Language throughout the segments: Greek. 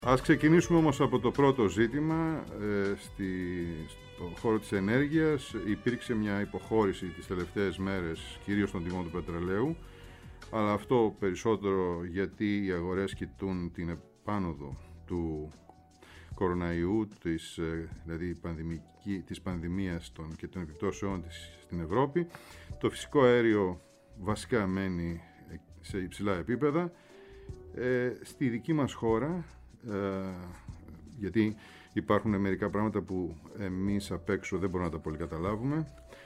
Ας ξεκινήσουμε όμως από το πρώτο ζήτημα. Στον χώρο της ενέργειας υπήρξε μια υποχώρηση τις τελευταίες μέρες, κυρίως στον τιμών του πετρελαίου, αλλά αυτό περισσότερο γιατί οι αγορές κοιτούν την επάνωδο του κοροναϊού, δηλαδή της πανδημίας και των επιπτώσεών της στην Ευρώπη. Το φυσικό αέριο βασικά μένει σε υψηλά επίπεδα. Στη δική μας χώρα, γιατί υπάρχουν μερικά πράγματα που εμείς απ' έξω δεν μπορούμε να τα πολύ καταλάβουμε,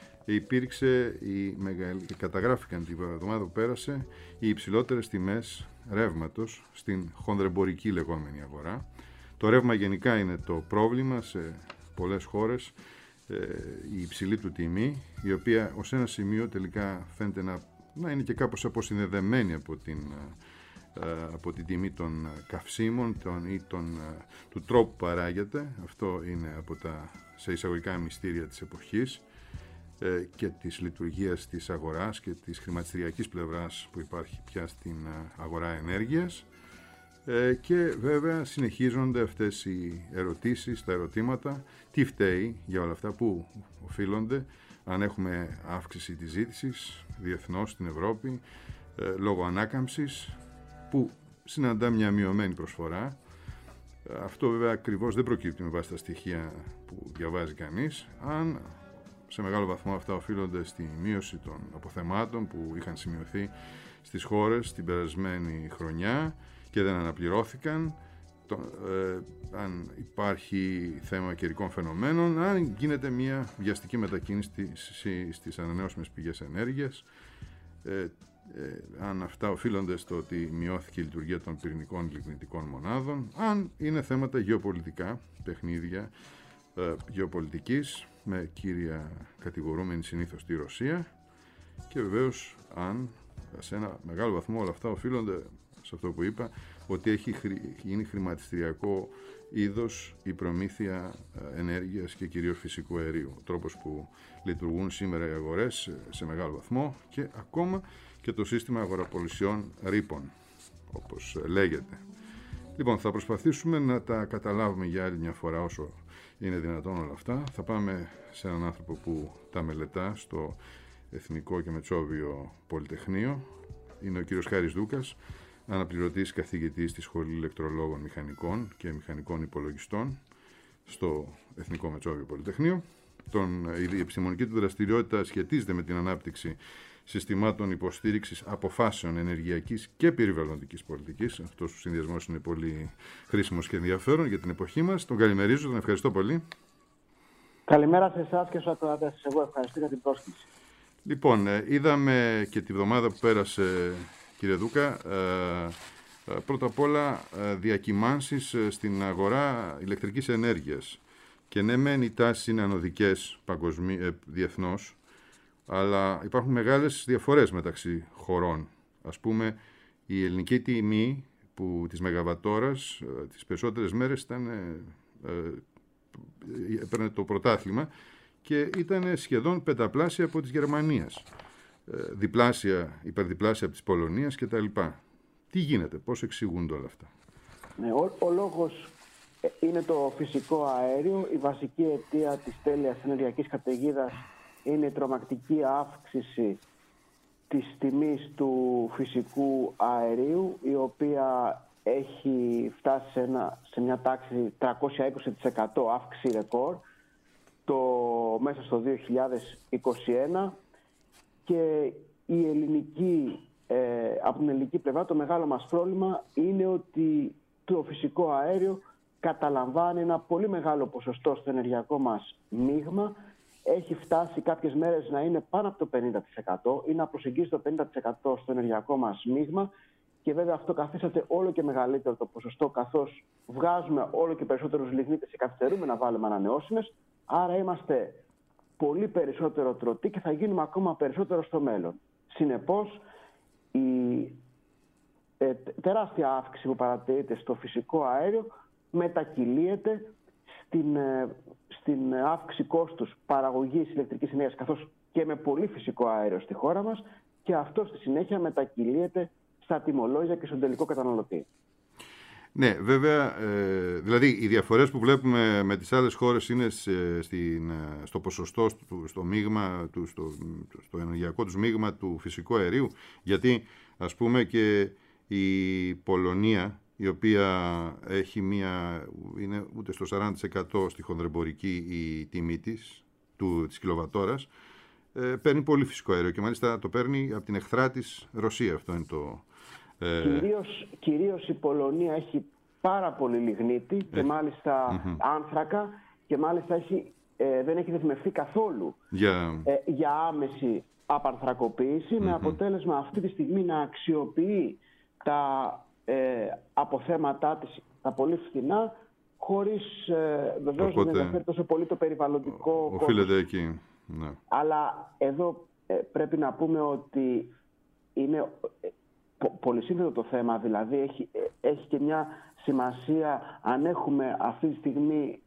καταγράφηκαν την εβδομάδα που πέρασε οι υψηλότερες τιμές ρεύματος στην χονδρεμπορική λεγόμενη αγορά. Το ρεύμα γενικά είναι το πρόβλημα σε πολλές χώρες, η υψηλή του τιμή, η οποία ως ένα σημείο τελικά φαίνεται να είναι και κάπως αποσυνδεδεμένη από την τιμή των καυσίμων ή του τρόπου που παράγεται. Αυτό είναι από τα σε εισαγωγικά μυστήρια της εποχής και της λειτουργίας της αγοράς και της χρηματιστηριακής πλευράς που υπάρχει πια στην αγορά ενέργειας. Και βέβαια συνεχίζονται αυτές οι ερωτήσεις, τα ερωτήματα, τι φταίει για όλα αυτά, πού οφείλονται, αν έχουμε αύξηση της ζήτησης διεθνώς στην Ευρώπη λόγω ανάκαμψης που συναντά μια μειωμένη προσφορά. Αυτό βέβαια ακριβώς δεν προκύπτει με βάση τα στοιχεία που διαβάζει κανείς, αν σε μεγάλο βαθμό αυτά οφείλονται στη μείωση των αποθεμάτων που είχαν σημειωθεί στις χώρες την περασμένη χρονιά και δεν αναπληρώθηκαν, αν υπάρχει θέμα καιρικών φαινομένων, αν γίνεται μια βιαστική μετακίνηση στις ανανεώσιμες πηγές ενέργειας, αν αυτά οφείλονται στο ότι μειώθηκε η λειτουργία των πυρηνικών λιγνητικών μονάδων, αν είναι θέματα γεωπολιτικά, παιχνίδια γεωπολιτικής με κύρια κατηγορούμενη συνήθως τη Ρωσία, και βεβαίως αν σε ένα μεγάλο βαθμό όλα αυτά οφείλονται σε αυτό που είπα, ότι έχει γίνει χρηματιστηριακό είδος η προμήθεια ενέργειας και κυρίως φυσικού αερίου. Ο τρόπος που λειτουργούν σήμερα οι αγορές σε μεγάλο βαθμό και ακόμα και το σύστημα αγοραπολισιών ρήπων, όπως λέγεται. Λοιπόν, θα προσπαθήσουμε να τα καταλάβουμε για άλλη μια φορά όσο είναι δυνατόν όλα αυτά. Θα πάμε σε έναν άνθρωπο που τα μελετά στο Εθνικό και Μετσόβιο Πολυτεχνείο. Είναι ο κύριος Χάρης Δούκας, αναπληρωτής καθηγητής στη Σχολή Ηλεκτρολόγων Μηχανικών και Μηχανικών Υπολογιστών στο Εθνικό Μετσόβιο Πολυτεχνείο. Η επιστημονική του δραστηριότητα σχετίζεται με την ανάπτυξη συστημάτων υποστήριξης αποφάσεων ενεργειακής και περιβαλλοντικής πολιτικής. Αυτός ο συνδυασμός είναι πολύ χρήσιμος και ενδιαφέρον για την εποχή μας. Τον καλημερίζω, τον ευχαριστώ πολύ. Καλημέρα σε εσάς και στους ακροατές. Εγώ ευχαριστώ για την πρόσκληση. Λοιπόν, είδαμε και τη βδομάδα που πέρασε, κύριε Δούκα, πρώτα απ' όλα διακυμάνσεις στην αγορά ηλεκτρικής ενέργειας. Και ναι, μεν οι τάσεις είναι ανωδικές διεθνώς, αλλά υπάρχουν μεγάλες διαφορές μεταξύ χωρών. Ας πούμε, η ελληνική τιμή της μεγαβατόρας τις περισσότερες μέρες έπαιρνε το πρωτάθλημα και ήταν σχεδόν πενταπλάσια από της Γερμανίας, υπερδιπλάσια από της Πολωνίας κτλ. Τι γίνεται, πώς εξηγούνται όλα αυτά? Ναι, ο λόγος είναι το φυσικό αέριο. Η βασική αιτία της τέλειας ενεργειακής καταιγίδας είναι η τρομακτική αύξηση της τιμής του φυσικού αερίου, η οποία έχει φτάσει σε μια τάξη 320% αύξηση ρεκόρ μέσα στο 2021, και από την ελληνική πλευρά το μεγάλο μας πρόβλημα είναι ότι το φυσικό αέριο καταλαμβάνει ένα πολύ μεγάλο ποσοστό στο ενεργειακό μας μείγμα. Έχει φτάσει κάποιες μέρες να είναι πάνω από το 50% ή να προσεγγίσει το 50% στο ενεργειακό μας μείγμα, και βέβαια αυτό καθίσταται όλο και μεγαλύτερο το ποσοστό, καθώς βγάζουμε όλο και περισσότερους λιγνίτες και καθυστερούμε να βάλουμε ανανεώσιμες. Άρα είμαστε πολύ περισσότερο τρωτοί και θα γίνουμε ακόμα περισσότερο στο μέλλον. Συνεπώς, η τεράστια αύξηση που παρατηρείται στο φυσικό αέριο μετακυλίεται στην αύξηση κόστους παραγωγής ηλεκτρικής ενέργειας, καθώς και με πολύ φυσικό αέριο στη χώρα μας, και αυτό στη συνέχεια μετακυλίεται στα τιμολόγια και στον τελικό καταναλωτή. Ναι, βέβαια, δηλαδή οι διαφορές που βλέπουμε με τις άλλες χώρες είναι στο ποσοστό, στο μείγμα, στο ενεργειακό τους μείγμα του φυσικού αερίου, γιατί ας πούμε και η Πολωνία, η οποία έχει είναι ούτε στο 40% στη χονδρεμπορική η τιμή της κιλοβατόρας, παίρνει πολύ φυσικό αέριο και μάλιστα το παίρνει από την εχθρά της Ρωσία. Αυτό είναι το... Κυρίως η Πολωνία έχει πάρα πολύ λιγνίτη και μάλιστα άνθρακα και μάλιστα δεν έχει δεσμευτεί καθόλου για άμεση απανθρακοποίηση, με αποτέλεσμα αυτή τη στιγμή να αξιοποιεί τα αποθέματά της τα πολύ φθηνά, χωρίς βεβαίως να ενδιαφέρει τόσο πολύ το περιβαλλοντικό κόστος. Οφείλεται εκεί. Ναι. Αλλά εδώ πρέπει να πούμε ότι είναι πολυσύνθετο το θέμα, δηλαδή έχει και μια σημασία αν έχουμε αυτή τη στιγμή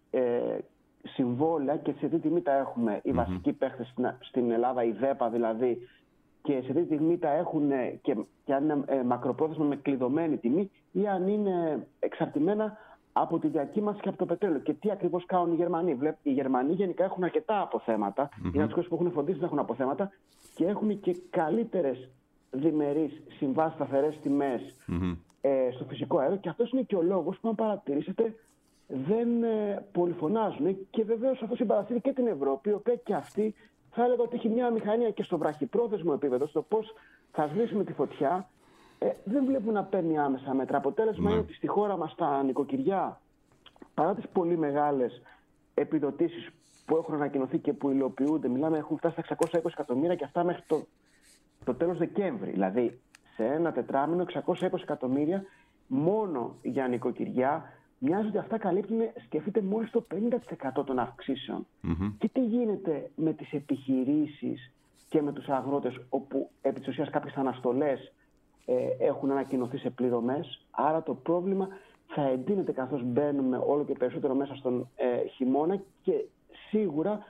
συμβόλαια και σε τι τιμή τα έχουμε οι βασικοί παίχτες στην Ελλάδα, η ΔΕΠΑ δηλαδή, και σε τι τιμή τα έχουν και αν είναι μακροπρόθεσμα με κλειδωμένη τιμή ή αν είναι εξαρτημένα από τη διακύμανση και από το πετρέλαιο. Και τι ακριβώς κάνουν οι Γερμανοί. Οι Γερμανοί γενικά έχουν αρκετά αποθέματα, είναι αυτοί που έχουν φροντίσει να έχουν αποθέματα και έχουν και καλύτερες διμερείς συμβάσεις, σταθερές τιμές στο φυσικό αέριο, και αυτός είναι και ο λόγος που, αν παρατηρήσετε, δεν πολυφωνάζουν. Και βεβαίως αυτό συμπαρασύρει και την Ευρώπη, η οποία και αυτή θα έλεγα ότι έχει μια μηχανία και στο βραχυπρόθεσμο επίπεδο, στο πώς θα σβήσουμε τη φωτιά, δεν βλέπουν να παίρνει άμεσα μέτρα. Αποτέλεσμα είναι ότι στη χώρα μας τα νοικοκυριά, παρά τις πολύ μεγάλες επιδοτήσεις που έχουν ανακοινωθεί και που υλοποιούνται, έχουν φτάσει στα 620 εκατομμύρια και αυτά μέχρι το τέλος Δεκέμβρη. Δηλαδή, σε ένα τετράμινο 620 εκατομμύρια μόνο για νοικοκυριά. Μοιάζει ότι αυτά καλύπτουν, σκεφτείτε, μόλις το 50% των αυξήσεων. Και τι γίνεται με τις επιχειρήσεις και με τους αγρότες, όπου επί της ουσίας κάποιες αναστολές έχουν ανακοινωθεί σε πληρωμές. Άρα το πρόβλημα θα εντείνεται καθώς μπαίνουμε όλο και περισσότερο μέσα στον χειμώνα, και σίγουρα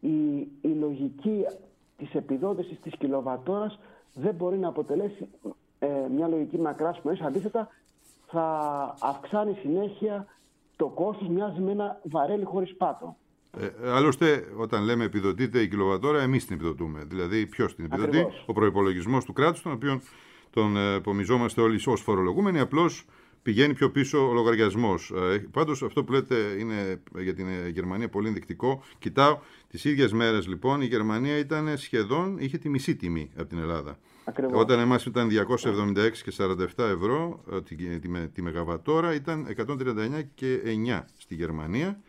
η λογική της επιδότησης της κιλοβατόρας δεν μπορεί να αποτελέσει μια λογική μακράς πνοής. Αντίθετα, θα αυξάνει συνέχεια το κόστος, μοιάζει με ένα βαρέλι χωρίς πάτο. Άλλωστε, όταν λέμε επιδοτείται η κιλοβατόρα, εμείς την επιδοτούμε. Δηλαδή, ποιος την επιδοτεί? Ακριβώς. Ο προϋπολογισμός του κράτους, τον οποίο τον επομιζόμαστε όλοι ως φορολογούμενοι, απλώς πηγαίνει πιο πίσω ο λογαριασμός. Πάντως, αυτό που λέτε είναι για την Γερμανία πολύ ενδεικτικό. Κοιτάω τις ίδιες μέρες, λοιπόν, η Γερμανία είχε τη μισή τιμή από την Ελλάδα. Ακριβώς. Όταν εμάς ήταν 276 και 47 ευρώ τη μεγαβατόρα, ήταν 139 και 9 στη Γερμανία.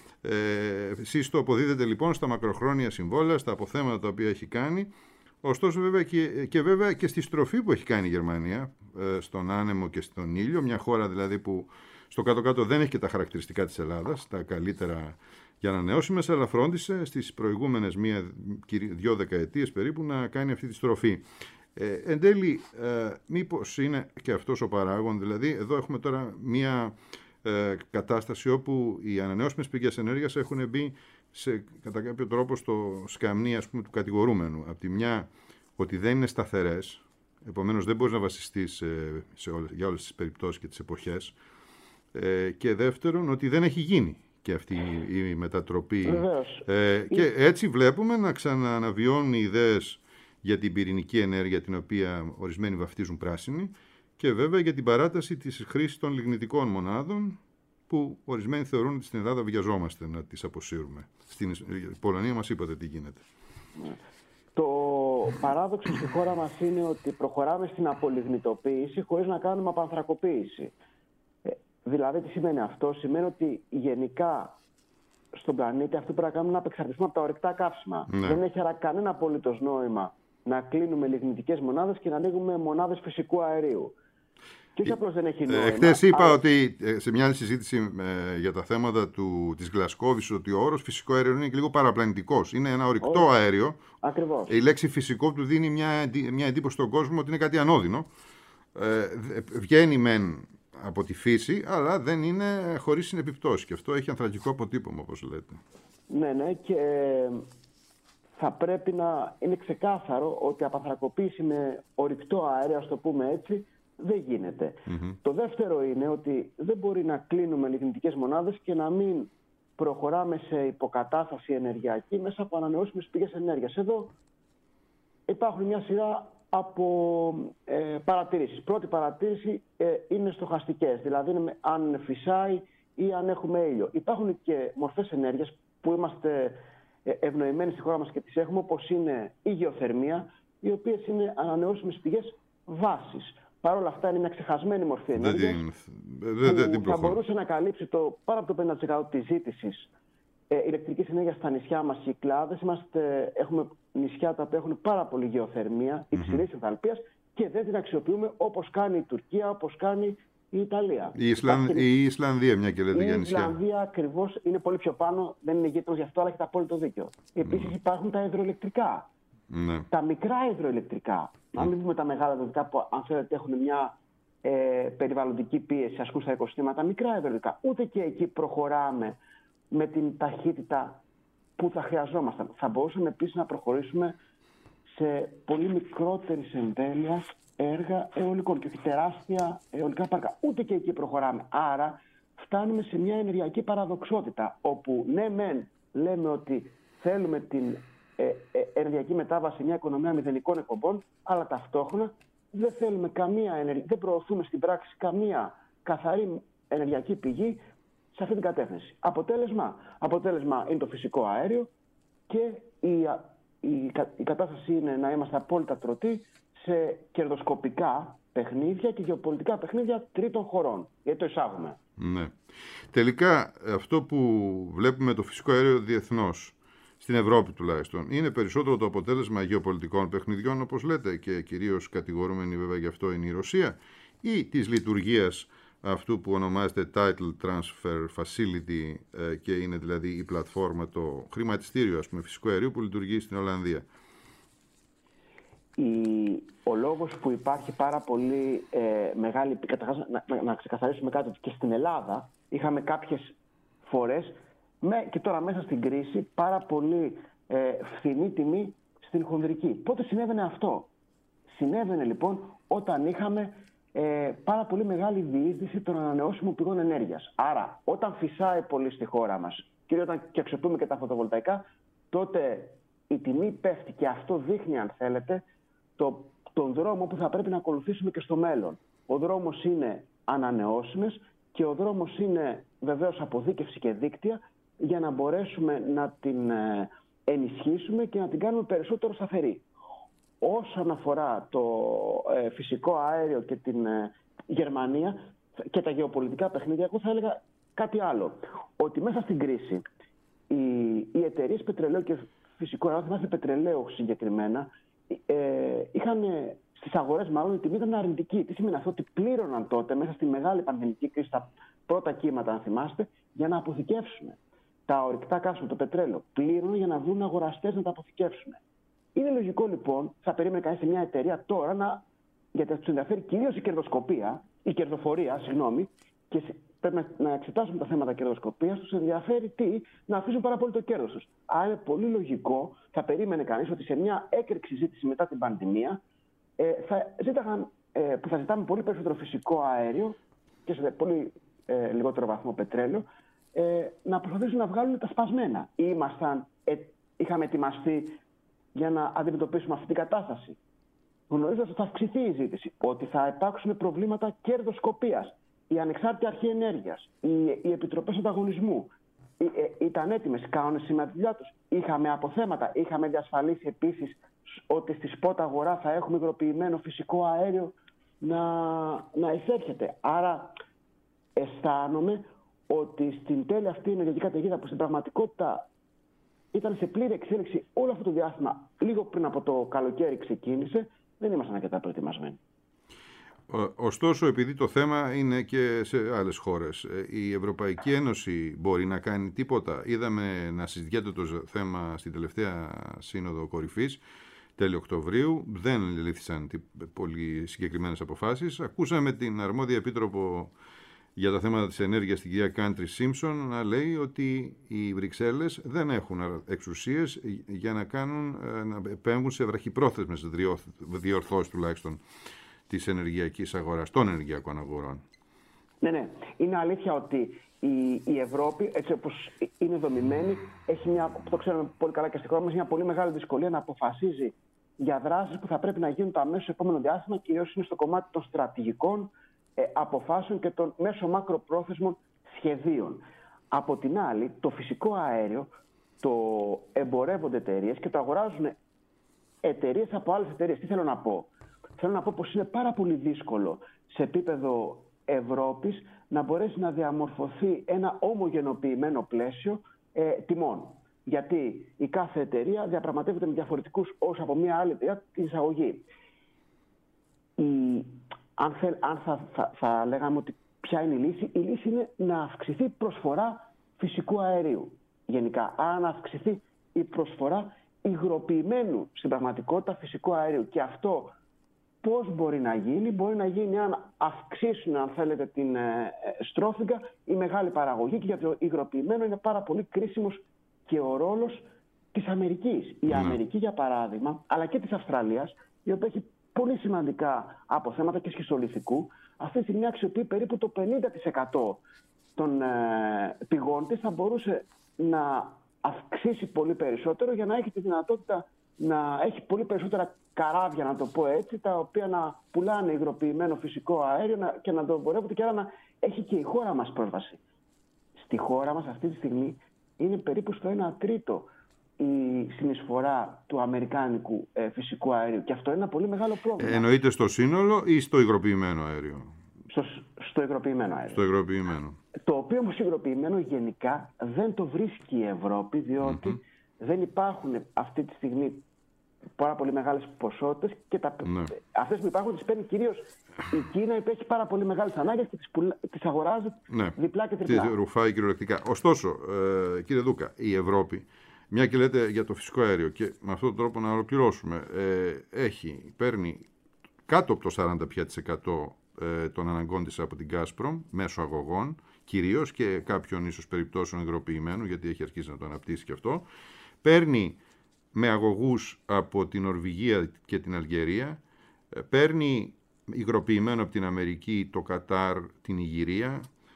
Εσείς το αποδίδετε λοιπόν στα μακροχρόνια συμβόλαια, στα αποθέματα τα οποία έχει κάνει. Ωστόσο βέβαια και στη στροφή που έχει κάνει η Γερμανία, στον άνεμο και στον ήλιο, μια χώρα δηλαδή που στο κάτω-κάτω δεν έχει και τα χαρακτηριστικά της Ελλάδας, τα καλύτερα για ανανεώσιμες, αλλά φρόντισε στις προηγούμενες 1-2 δεκαετίες περίπου να κάνει αυτή τη στροφή. Εν τέλει, μήπως είναι και αυτός ο παράγων? Δηλαδή, εδώ έχουμε τώρα μία κατάσταση όπου οι ανανεώσιμες πηγές ενέργειας έχουν μπει κατά κάποιο τρόπο στο σκαμνί, ας πούμε, του κατηγορούμενου. Από τη μια, ότι δεν είναι σταθερές, επομένως δεν μπορείς να βασιστείς για όλες τις περιπτώσεις και τις εποχές, και δεύτερον, ότι δεν έχει γίνει και αυτή η μετατροπή. Και έτσι βλέπουμε να ξανααναβιώνουν οι ιδέες για την πυρηνική ενέργεια, την οποία ορισμένοι βαφτίζουν πράσινη, και βέβαια για την παράταση της χρήσης των λιγνητικών μονάδων, που ορισμένοι θεωρούν ότι στην Ελλάδα βιαζόμαστε να τις αποσύρουμε. Στην Πολωνία μας είπατε τι γίνεται. Το παράδοξο στη χώρα μας είναι ότι προχωράμε στην απολιγνητοποίηση χωρίς να κάνουμε απανθρακοποίηση. Δηλαδή, τι σημαίνει αυτό? Σημαίνει ότι γενικά στον πλανήτη αυτό πρέπει να κάνουμε, να απεξαρτηθούμε από τα ορυκτά καύσιμα. Ναι. Δεν έχει κανένα απολύτως νόημα να κλείνουμε λιγνητικές μονάδες και να ανοίγουμε μονάδες φυσικού αερίου. Και όχι απλώς δεν έχει νόημα. Χτες είπα ότι σε μια άλλη συζήτηση για τα θέματα της Γλασκόβης, ότι ο όρος φυσικό αέριο είναι και λίγο παραπλανητικός. Είναι ένα ορυκτό αέριο. Ακριβώς. Η λέξη φυσικό του δίνει μια εντύπωση στον κόσμο ότι είναι κάτι ανώδυνο. Βγαίνει μεν από τη φύση, αλλά δεν είναι χωρίς συνεπιπτώσεις. Και αυτό έχει ανθρακικό αποτύπωμα, όπως λέτε. Ναι, και θα πρέπει να είναι ξεκάθαρο ότι η απανθρακοποίηση με ορυκτό αέριο, ας το πούμε έτσι, δεν γίνεται. Το δεύτερο είναι ότι δεν μπορεί να κλείνουμε λιγνητικές μονάδες και να μην προχωράμε σε υποκατάσταση ενεργειακή μέσα από ανανεώσιμες πηγές ενέργειας. Εδώ υπάρχουν μια σειρά από παρατηρήσεις. Πρώτη παρατήρηση είναι στοχαστικές, δηλαδή είναι αν φυσάει ή αν έχουμε ήλιο. Υπάρχουν και μορφές ενέργειας που είμαστε ευνοημένοι στη χώρα μας και τις έχουμε, όπως είναι η γεωθερμία, οι οποίες είναι ανανεώσιμες πηγές βάσης. Παρ' όλα αυτά είναι μια ξεχασμένη μορφή ενέργειας που θα μπορούσε να καλύψει πάνω από το 50% της ζήτησης ηλεκτρικής ενέργειας στα νησιά μας, οι Κυκλάδες. Έχουμε νησιά τα οποία έχουν πάρα πολύ γεωθερμία υψηλής ενθαλπίας και δεν την αξιοποιούμε όπως κάνει η Τουρκία, όπως κάνει η Ιταλία. Η Ισλανδία, μια και λέτε για νησιά. Η Ισλανδία ακριβώς είναι πολύ πιο πάνω, δεν είναι γείτονος γι' αυτό, αλλά έχει απόλυτο δίκιο. Επίσης υπάρχουν τα υδροηλεκτρικά. Τα μικρά υδροηλεκτρικά. Να μην πούμε τα μεγάλα υδροηλεκτρικά που, αν θέλετε, έχουν μια περιβαλλοντική πίεση, ασκούν στα οικοσυστήματα. Μικρά υδροηλεκτρικά. Ούτε και εκεί προχωράμε με την ταχύτητα που θα χρειαζόμασταν. Θα μπορούσαμε επίσης να προχωρήσουμε σε πολύ μικρότερης εμβέλειας έργα αιωλικών και όχι τεράστια αιωλικά πάρκα. Ούτε και εκεί προχωράμε. Άρα φτάνουμε σε μια ενεργειακή παραδοξότητα, όπου ναι μεν λέμε ότι θέλουμε την ενεργειακή μετάβαση σε μια οικονομία μηδενικών εκπομπών, αλλά ταυτόχρονα δεν θέλουμε δεν προωθούμε στην πράξη καμία καθαρή ενεργειακή πηγή σε αυτή την κατεύθυνση. Αποτέλεσμα είναι το φυσικό αέριο και η κατάσταση είναι να είμαστε απόλυτα τρωτοί σε κερδοσκοπικά παιχνίδια και γεωπολιτικά παιχνίδια τρίτων χωρών. Γιατί το εισάγουμε. Ναι. Τελικά αυτό που βλέπουμε το φυσικό αέριο διεθνώς, στην Ευρώπη τουλάχιστον, είναι περισσότερο το αποτέλεσμα γεωπολιτικών παιχνιδιών, όπως λέτε, και κυρίως κατηγορούμενη βέβαια γι' αυτό είναι η Ρωσία, ή της λειτουργίας αυτού που ονομάζεται Title Transfer Facility και είναι δηλαδή η πλατφόρμα, το χρηματιστήριο φυσικού αερίου που λειτουργεί στην Ολλανδία. Ο λόγος που υπάρχει πάρα πολύ μεγάλη... Να ξεκαθαρίσουμε κάτι, ότι και στην Ελλάδα είχαμε κάποιες φορές και τώρα μέσα στην κρίση πάρα πολύ φθηνή τιμή στην χονδρική. Πότε συνέβαινε αυτό? Συνέβαινε λοιπόν όταν είχαμε πάρα πολύ μεγάλη διείσδυση των ανανεώσιμων πηγών ενέργειας. Άρα όταν φυσάει πολύ στη χώρα μας, κυρίως όταν και αξιοποιούμε και τα φωτοβολταϊκά, τότε η τιμή πέφτει και αυτό δείχνει, αν θέλετε, τον δρόμο που θα πρέπει να ακολουθήσουμε και στο μέλλον. Ο δρόμος είναι ανανεώσιμες και ο δρόμος είναι βεβαίως αποθήκευση και δίκτυα για να μπορέσουμε να την ενισχύσουμε και να την κάνουμε περισσότερο σταθερή. Όσον αφορά το φυσικό αέριο και την Γερμανία και τα γεωπολιτικά παιχνίδια, εγώ θα έλεγα κάτι άλλο. Ότι μέσα στην κρίση οι εταιρείες πετρελαίου και φυσικού αέριου, θυμάστε πετρελαίου συγκεκριμένα, είχαν στις αγορές μάλλον η τιμή ήταν αρνητική. Τι σημαίνει αυτό? Ότι πλήρωναν τότε μέσα στη μεγάλη πανδημική κρίση, τα πρώτα κύματα, αν θυμάστε, για να αποθηκεύσουν τα ορυκτά καύσιμα, το πετρέλαιο. Πλήρωναν για να βρουν αγοραστές να τα αποθηκεύσουν. Είναι λογικό λοιπόν, θα περίμενε κανείς σε μια εταιρεία τώρα γιατί τους ενδιαφέρει κυρίως η κερδοφορία, και πρέπει να εξετάσουμε τα θέματα κερδοσκοπίας, τους ενδιαφέρει να αφήσουν πάρα πολύ το κέρδος τους. Άρα είναι πολύ λογικό, θα περίμενε κανείς ότι σε μια έκρηξη ζήτηση μετά την πανδημία που θα ζητάμε πολύ περισσότερο φυσικό αέριο και σε πολύ λιγότερο βαθμό πετρέλαιο, να προσπαθήσουν να βγάλουν τα σπασμένα. Είχαμε ετοιμαστεί για να αντιμετωπίσουμε αυτή την κατάσταση. Γνωρίζοντας ότι θα αυξηθεί η ζήτηση, ότι θα υπάρξουν προβλήματα κερδοσκοπίας, η ανεξάρτητη αρχή ενέργειας, οι επιτροπές ανταγωνισμού ήταν έτοιμες, κάνουν σήμερα τη δουλειά τους. Είχαμε αποθέματα, είχαμε διασφαλίσει επίσης ότι στη σπότ αγορά θα έχουμε υγροποιημένο φυσικό αέριο να εισέρχεται. Άρα αισθάνομαι ότι στην τέλεια αυτή η ενεργειακή καταιγίδα που στην πραγματικότητα ήταν σε πλήρη εξέλιξη όλο αυτό το διάστημα, λίγο πριν από το καλοκαίρι ξεκίνησε, δεν ήμασταν αρκετά προετοιμασμένοι. Ωστόσο, επειδή το θέμα είναι και σε άλλες χώρες, η Ευρωπαϊκή Ένωση μπορεί να κάνει τίποτα? Είδαμε να συζητιέται το θέμα στην τελευταία σύνοδο κορυφής, τέλη Οκτωβρίου. Δεν λήφθησαν πολύ συγκεκριμένες αποφάσεις. Ακούσαμε την αρμόδια επίτροπο για τα θέματα της ενέργειας, την κυρία Κάντρι Σίμψον, να λέει ότι οι Βρυξέλλες δεν έχουν εξουσίες για να επέμβουν σε βραχυπρόθεσμες διορθώσεις τουλάχιστον της ενεργειακής αγοράς, των ενεργειακών αγορών. Ναι. Είναι αλήθεια ότι η Ευρώπη, έτσι όπως είναι δομημένη, έχει το ξέρουμε πολύ καλά και στη χώρα μας, μια πολύ μεγάλη δυσκολία να αποφασίζει για δράσεις που θα πρέπει να γίνουν το αμέσως επόμενο διάστημα, κυρίως είναι στο κομμάτι των στρατηγικών αποφάσεων και των μέσω μακροπρόθεσμων σχεδίων. Από την άλλη, το φυσικό αέριο το εμπορεύονται εταιρείες και το αγοράζουν εταιρείες από άλλες εταιρείες. Τι θέλω να πω? Θέλω να πω πως είναι πάρα πολύ δύσκολο σε επίπεδο Ευρώπης να μπορέσει να διαμορφωθεί ένα ομογενοποιημένο πλαίσιο τιμών. Γιατί η κάθε εταιρεία διαπραγματεύεται με διαφορετικούς όρους από μια άλλη εταιρεία την εισαγωγή. Αν θα λέγαμε ότι ποια είναι η λύση είναι να αυξηθεί η προσφορά φυσικού αερίου. Γενικά, αν αυξηθεί η προσφορά υγροποιημένου στην πραγματικότητα φυσικού αερίου. Και αυτό πώς μπορεί να γίνει? Μπορεί να γίνει αν αυξήσουν, αν θέλετε, την στρόφιγγα η μεγάλη παραγωγή, και για το υγροποιημένο είναι πάρα πολύ κρίσιμος και ο ρόλος της Αμερικής. Η Αμερική, για παράδειγμα, αλλά και της Αυστραλίας, η οποία έχει πολύ σημαντικά αποθέματα και σχιστολιθικού, αυτή τη στιγμή αξιοποιεί περίπου το 50% των πηγών της, θα μπορούσε να αυξήσει πολύ περισσότερο για να έχει τη δυνατότητα να έχει πολύ περισσότερα καράβια, να το πω έτσι, τα οποία να πουλάνε υγροποιημένο φυσικό αέριο και να το εμπορεύονται, και άρα να έχει και η χώρα μας πρόσβαση. Στη χώρα μας αυτή τη στιγμή είναι περίπου στο 1 τρίτο η συνεισφορά του αμερικάνικου φυσικού αερίου. Και αυτό είναι ένα πολύ μεγάλο πρόβλημα. Εννοείται στο σύνολο ή στο υγροποιημένο αέριο? Στο υγροποιημένο αέριο. Στο υγροποιημένο. Το οποίο όμως υγροποιημένο γενικά δεν το βρίσκει η Ευρώπη, διότι δεν υπάρχουν αυτή τη στιγμή πάρα πολύ μεγάλες ποσότητες, και αυτές που υπάρχουν τις παίρνει κυρίως η Κίνα, που έχει πάρα πολύ μεγάλες ανάγκες και τις αγοράζει διπλά και τριπλά. Τις ρουφάει κυριολεκτικά. Ωστόσο, κύριε Δούκα, η Ευρώπη, μια και λέτε για το φυσικό αέριο, και με αυτόν τον τρόπο να ολοκληρώσουμε, παίρνει κάτω από το 40% των αναγκών της από την Gazprom μέσω αγωγών, κυρίως, και κάποιων ίσως περιπτώσεων υγροποιημένου, γιατί έχει αρχίσει να το αναπτύσσει και αυτό. Παίρνει με αγωγούς από την Νορβηγία και την Αλγερία, παίρνει υγροποιημένο από την Αμερική, το Κατάρ, την Ιγυρία.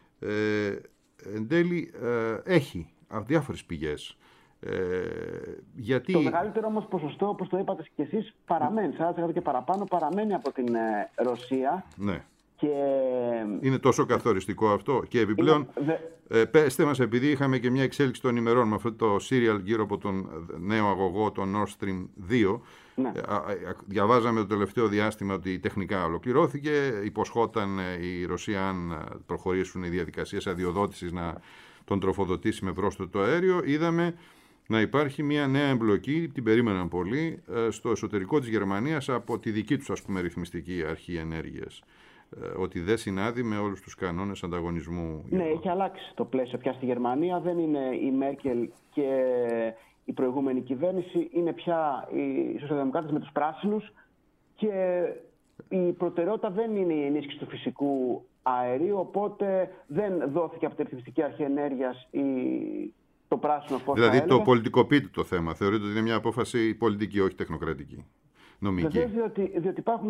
Εν τέλει έχει διάφορες πηγές. Γιατί... Το μεγαλύτερο όμως ποσοστό, όπως το είπατε και εσείς, παραμένει, 40% και παραπάνω, παραμένει από την Ρωσία. Ναι. Και... είναι τόσο καθοριστικό αυτό. Και επιπλέον, πέστε μας, επειδή είχαμε και μια εξέλιξη των ημερών με αυτό το serial γύρω από τον νέο αγωγό, τον Nord Stream 2, ναι. Διαβάζαμε το τελευταίο διάστημα ότι τεχνικά ολοκληρώθηκε, υποσχόταν η Ρωσία, αν προχωρήσουν οι διαδικασίες αδειοδότησης, να τον τροφοδοτήσει με πρόσθετο αέριο. Είδαμε να υπάρχει μια νέα εμπλοκή, την περίμεναν πολύ, στο εσωτερικό της Γερμανίας από τη δική τους, ας πούμε, ρυθμιστική αρχή ενέργειας. Ότι δεν συνάδει με όλους τους κανόνες ανταγωνισμού. Ναι, έχει αλλάξει το πλαίσιο πια στη Γερμανία. Δεν είναι η Μέρκελ και η προηγούμενη κυβέρνηση. Είναι πια οι σοσιαλδημοκράτες με τους πράσινους. Και η προτεραιότητα δεν είναι η ενίσχυση του φυσικού αερίου. Οπότε δεν δόθηκε από τη ρυθμιστική αρχή ενέργειας το πράσινο φως. Δηλαδή το πολιτικοποιείται το θέμα. Θεωρείται ότι είναι μια απόφαση πολιτική, όχι τεχνοκρατική. Βεβαίως, διότι υπάρχουν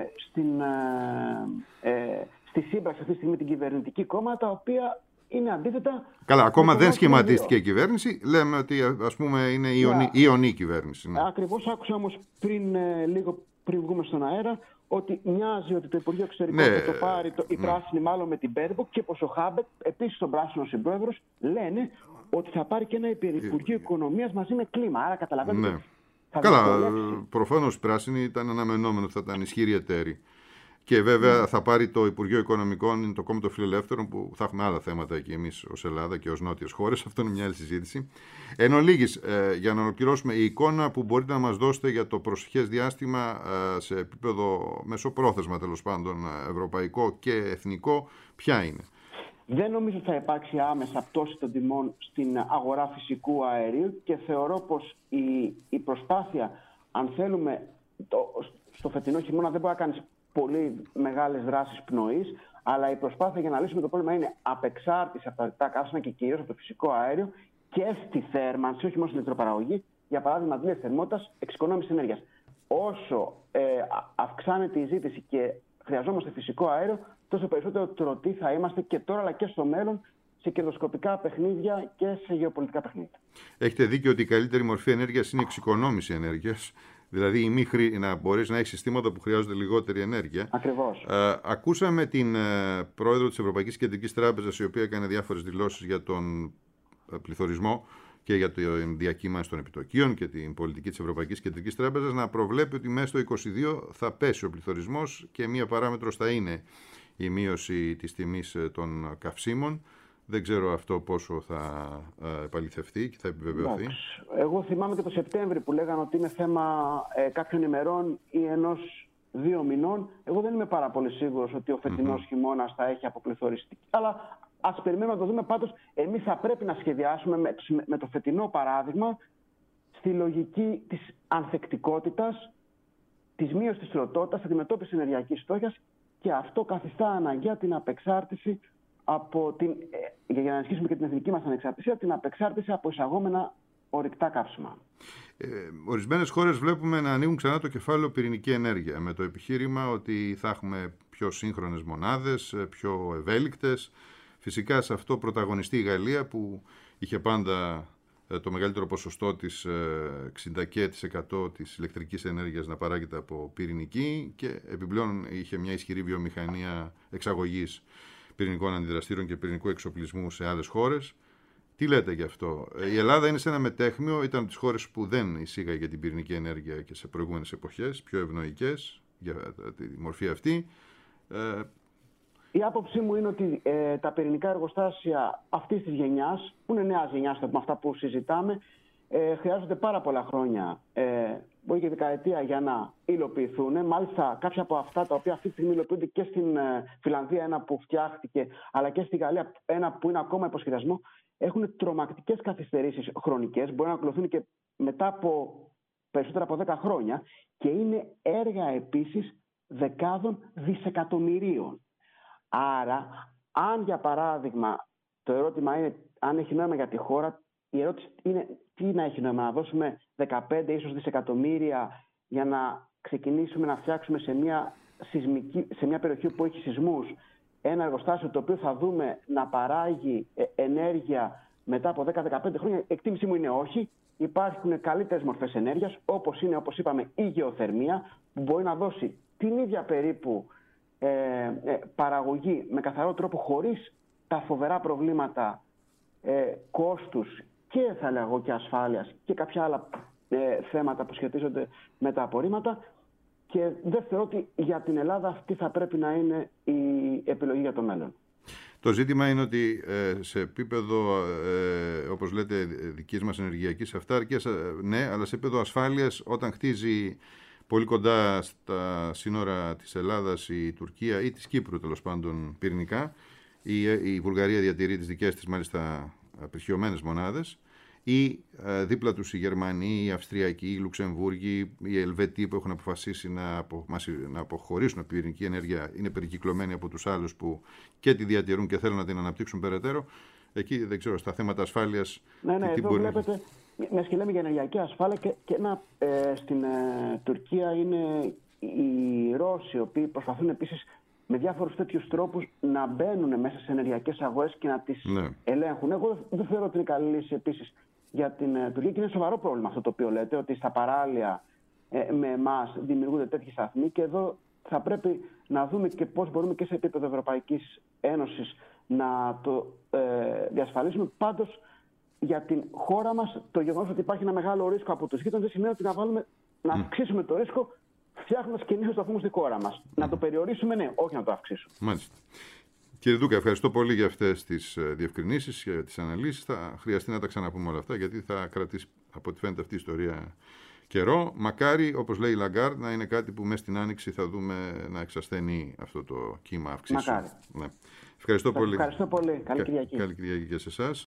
στη σύμπραξη αυτή τη στιγμή την κυβερνητική κόμματα, τα οποία είναι αντίθετα. Καλά, ακόμα δεν σχηματίστηκε η κυβέρνηση. Λέμε ότι, ας πούμε, είναι ιονή κυβέρνηση. Ναι. Ακριβώς, άκουσα όμως πριν βγούμε στον αέρα, ότι μοιάζει ότι το Υπουργείο Εξωτερικών θα το πάρει η πράσινη, μάλλον με την Μπέρμποκ, και πως ο Χάμπεκ, επίσης τον πράσινο συμπρόεδρος, λένε ότι θα πάρει και ένα Υπουργείο Οικονομίας μαζί με κλίμα. Άρα καταλαβαίνετε. Ναι. Καλά, προφανώς η πράσινη ήταν αναμενόμενο ότι θα ήταν ισχυρή εταίρη. Και βέβαια θα πάρει το Υπουργείο Οικονομικών, είναι το κόμμα των Φιλελεύθερων, που θα έχουμε άλλα θέματα εκεί εμείς ως Ελλάδα και ως νότιες χώρες. Αυτό είναι μια άλλη συζήτηση. Εν ολίγης, για να ολοκληρώσουμε, η εικόνα που μπορείτε να μας δώσετε για το προσεχές διάστημα σε επίπεδο μεσοπρόθεσμα, τέλος πάντων, ευρωπαϊκό και εθνικό, ποια είναι? Δεν νομίζω ότι θα υπάρξει άμεσα πτώση των τιμών στην αγορά φυσικού αερίου, και θεωρώ πως η προσπάθεια, αν θέλουμε, στο φετινό χειμώνα δεν μπορεί να κάνεις πολύ μεγάλες δράσεις πνοής, αλλά η προσπάθεια για να λύσουμε το πρόβλημα είναι απεξάρτηση από τα ορυκτά καύσιμα και κυρίως από το φυσικό αέριο, και στη θέρμανση, όχι μόνο στην ηλεκτροπαραγωγή. Για παράδειγμα, αντλίες θερμότητας, εξοικονόμηση ενέργειας. Όσο αυξάνεται η ζήτηση και χρειαζόμαστε φυσικό αέριο, τόσο περισσότερο τρωτοί θα είμαστε και τώρα αλλά και στο μέλλον σε κερδοσκοπικά παιχνίδια και σε γεωπολιτικά παιχνίδια. Έχετε δίκιο ότι η καλύτερη μορφή ενέργειας είναι η εξοικονόμηση ενέργειας. Δηλαδή να μπορείς να έχεις συστήματα που χρειάζονται λιγότερη ενέργεια. Ακριβώς. Ακούσαμε την πρόεδρο της Ευρωπαϊκής Κεντρικής Τράπεζας, η οποία έκανε διάφορες δηλώσεις για τον πληθωρισμό και για την διακύμανση των επιτοκίων και την πολιτική της Ευρωπαϊκής Κεντρικής Τράπεζας, να προβλέπει ότι μέσα στο 2022 θα πέσει ο πληθωρισμός και μία παράμετρος θα είναι η μείωση της τιμής των καυσίμων. Δεν ξέρω αυτό πόσο θα επαληθευτεί και θα επιβεβαιωθεί. Εγώ θυμάμαι και το Σεπτέμβρη που λέγανε ότι είναι θέμα κάποιων ημερών ή 1-2 μηνών. Εγώ δεν είμαι πάρα πολύ σίγουρος ότι ο φετινός χειμώνας θα έχει αποπληθωριστεί. Αλλά ας περιμένουμε να το δούμε. Πάντως, εμείς θα πρέπει να σχεδιάσουμε με το φετινό παράδειγμα στη λογική της ανθεκτικότητας, της μείωσης της τροτότητας, της αντιμετώπισης ενεργειακής φτώχειας, και αυτό καθιστά αναγκαία την απεξάρτηση για να ενισχύσουμε και την εθνική μας ανεξαρτησία, την απεξάρτηση από εισαγόμενα ορυκτά καύσιμα. Ορισμένες χώρες βλέπουμε να ανοίγουν ξανά το κεφάλαιο πυρηνική ενέργεια, με το επιχείρημα ότι θα έχουμε πιο σύγχρονες μονάδες, πιο ευέλικτες. Φυσικά σε αυτό πρωταγωνιστεί η Γαλλία, που είχε πάντα το μεγαλύτερο ποσοστό της 60% της ηλεκτρικής ενέργειας να παράγεται από πυρηνική, και επιπλέον είχε μια ισχυρή βιομηχανία εξαγωγής πυρηνικών αντιδραστήρων και πυρηνικού εξοπλισμού σε άλλες χώρες. Τι λέτε γι' αυτό? Η Ελλάδα είναι σε ένα μετέχμιο, ήταν από τις χώρες που δεν εισήγαγε την πυρηνική ενέργεια και σε προηγούμενες εποχές, πιο ευνοϊκές για τη μορφή αυτή. Η άποψή μου είναι ότι τα πυρηνικά εργοστάσια αυτής της γενιάς, που είναι νέας γενιάς με αυτά που συζητάμε, χρειάζονται πάρα πολλά χρόνια, μπορεί και δεκαετία, για να υλοποιηθούν. Μάλιστα, κάποια από αυτά τα οποία αυτή τη στιγμή υλοποιούνται και στην Φιλανδία, ένα που φτιάχτηκε, αλλά και στη Γαλλία, ένα που είναι ακόμα υποσχεδιασμό, έχουν τρομακτικές καθυστερήσεις χρονικές. Μπορεί να ακολουθούν και μετά από περισσότερα από 10 χρόνια, και είναι έργα επίσης δεκάδων δισεκατομμυρίων. Άρα, αν για παράδειγμα το ερώτημα είναι αν έχει νόημα για τη χώρα, η ερώτηση είναι τι να έχει νόημα, να δώσουμε 15 ίσως δισεκατομμύρια για να ξεκινήσουμε να φτιάξουμε σε μια περιοχή που έχει σεισμούς ένα εργοστάσιο το οποίο θα δούμε να παράγει ενέργεια μετά από 10-15 χρόνια? Η εκτίμησή μου είναι όχι. Υπάρχουν καλύτερες μορφές ενέργειας, όπως είναι, όπως είπαμε, η γεωθερμία, που μπορεί να δώσει την ίδια περίπου παραγωγή με καθαρό τρόπο, χωρίς τα φοβερά προβλήματα κόστους και θα λέγω και ασφάλειας και κάποια άλλα θέματα που σχετίζονται με τα απορρίμματα. Και δεν θεωρώ ότι για την Ελλάδα αυτή θα πρέπει να είναι η επιλογή για το μέλλον. Το ζήτημα είναι ότι σε επίπεδο, όπως λέτε, δικής μας ενεργειακής αυτάρκειας, ναι, αλλά σε επίπεδο ασφάλειας, όταν χτίζει πολύ κοντά στα σύνορα της Ελλάδας η Τουρκία ή της Κύπρου, τέλος πάντων, πυρηνικά, η Βουλγαρία διατηρεί τις δικές της μάλιστα απερχιωμένες μονάδες, ή δίπλα τους οι Γερμανοί, οι Αυστριακοί, οι Λουξεμβούργοι, οι Ελβετοί που έχουν αποφασίσει να αποχωρήσουν από πυρηνική ενέργεια, είναι περικυκλωμένοι από τους άλλους που και τη διατηρούν και θέλουν να την αναπτύξουν περαιτέρω. Εκεί δεν ξέρω, στα θέματα ασφάλειας. Ναι, εδώ βλέπετε, μια και λέμε για ενεργειακή ασφάλεια, και στην Τουρκία είναι οι Ρώσοι, οι οποίοι προσπαθούν επίσης με διάφορους τέτοιους τρόπους να μπαίνουν μέσα σε ενεργειακές αγορές και να τις ελέγχουν. Εγώ δεν θεωρώ ότι είναι καλή λύση επίσης για την Τουρκία, και είναι σοβαρό πρόβλημα αυτό το οποίο λέτε, ότι στα παράλια με εμάς δημιουργούνται τέτοιοι σταθμοί, και εδώ θα πρέπει να δούμε και πώς μπορούμε και σε επίπεδο Ευρωπαϊκής Ένωσης να το διασφαλίσουμε. Πάντως, για την χώρα μας, το γεγονός ότι υπάρχει ένα μεγάλο ρίσκο από τους γείτονες δεν σημαίνει ότι να αυξήσουμε το ρίσκο φτιάχνοντας και νέους σταθμούς στη χώρα μας. Να το περιορίσουμε, ναι, όχι να το αυξήσουμε. Μάλιστα. Κύριε Ντούκα, ευχαριστώ πολύ για αυτές τις διευκρινήσεις, για τις αναλύσεις. Θα χρειαστεί να τα ξαναπούμε όλα αυτά, γιατί θα κρατήσει, από ό,τι φαίνεται, αυτή η ιστορία καιρό. Μακάρι, όπως λέει η Λαγκάρντ, να είναι κάτι που μέσα στην Άνοιξη θα δούμε να εξασθενεί αυτό το κύμα αυξήσεων. Μακάρι. Ναι. Ευχαριστώ πολύ. Ευχαριστώ πολύ. Καλή Κυριακή. Καλή Κυριακή και σε εσάς.